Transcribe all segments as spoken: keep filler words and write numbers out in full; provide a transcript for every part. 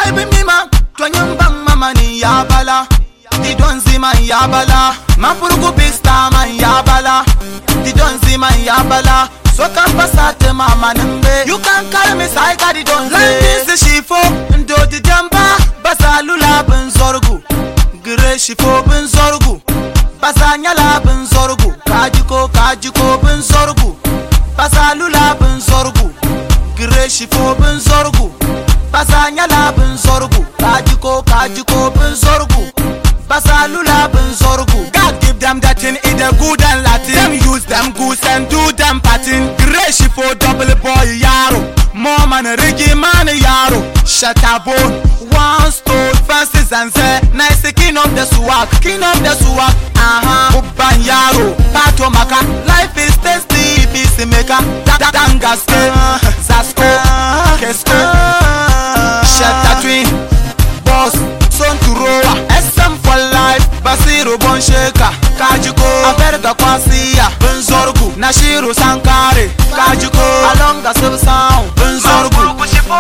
I be me man, twanyam bang mama ni yabala. Di donzi man yabala, mapurugu big star man yabala. Di donzi man yabala, so can pasate mama nimbe. You can call me Saika di donzi. Like this shifo, ndo di jamba, basalula ben zorgu. Gire shifo ben zorgu, basanyala ben zorgu. Kajiko kajiko ben zorgu, basalula ben zorgu. Gire shifo ben zorgu, basanyala ben zorgu. Kajiko kajiko ben zorgu. Basalula ben zorgu. God give them that in either good and Latin. Them use them goose and do them patin. Greshi for double boy yaro. More man reggae man yaro. Shut up bone. One stone fences and say nice king of the swag. King of the swag. Uh-huh. Uban yaro. Pato maka. Life is tasty. Peace maker. Dangaske. Zasko. Kesko. Shut up twin. Boss. Son to roa. S M for life. Basiro bon sheka. Kajiko. Aberga kwasiya. Benzorgu. Nashiru Sankare. Kajiko. Alonga sub sound. Benzorgu.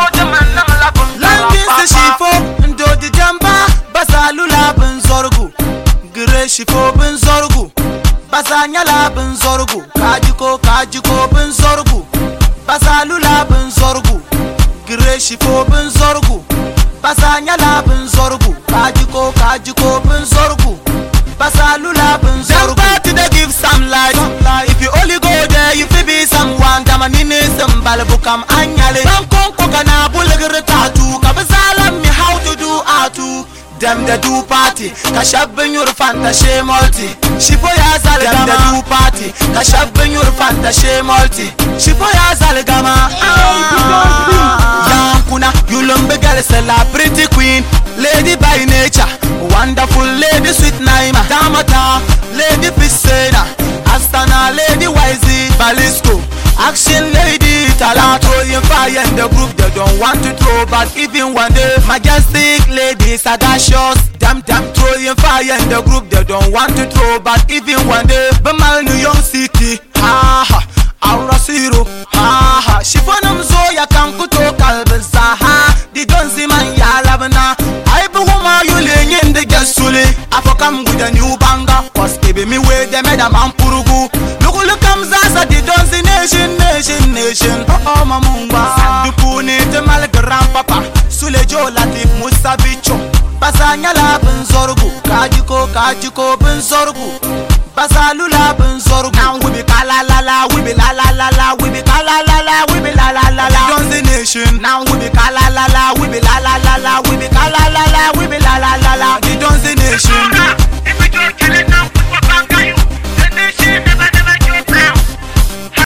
Langis shifo. Ndo di jamba. Basalula benzorgu. Gire shifo benzorgu. Basanyala benzorgu. Kajiko kajiko benzorgu. Basalula benzorgu. Gire shifo benzorgu. Basanyala benzorgu. Kajiko kajiko benzorgu. Basalula benzorgu. Them party they give some light. If you only go there, you feel be someone. Damanini some balabukam anyale. Some konko kana bulagre tatu. Kabazala me how to do atu. Them they do party. Kashab ben your fantasy multi. Shipo ya zalegama. Them they do party. Kashab ben your fantasy multi. Shipo ya zalegama. Yankuna, you lumbe girl celebrity queen. Lady by nature, wonderful lady sweet Naima. Damata, lady Piscina. Astana, lady Wisey, Balisco. Action lady, Talato in fire in the group they don't want to throw, but even one day, majestic lady, sagacious. Damn, damn, throwing fire in the group they don't want to throw, but even one day, Bemal New York City, ha ha, Aura Zero, ha ha. Shifonum Zoya Kankuto Kalbaza, ha. Di donzi man ya labana. I be woman you laying in the gasuli. I for come with a new banger, cause baby me way they made a man purugu. Look look comes as a di donzi nation, nation, nation. Oh oh mamumba. Dupuni te mal grandpapa. Sulejo Latif Musa Bicho. Basanyala benzorgu. Kajiko kajiko benzorgu. Basalula benzorgu. Now we be kala la la, we be la la la la, we be kala la la, we be la la la la. Donzi nation. Now we be kala la la, we be la la la la, we be kala la la, we be la la la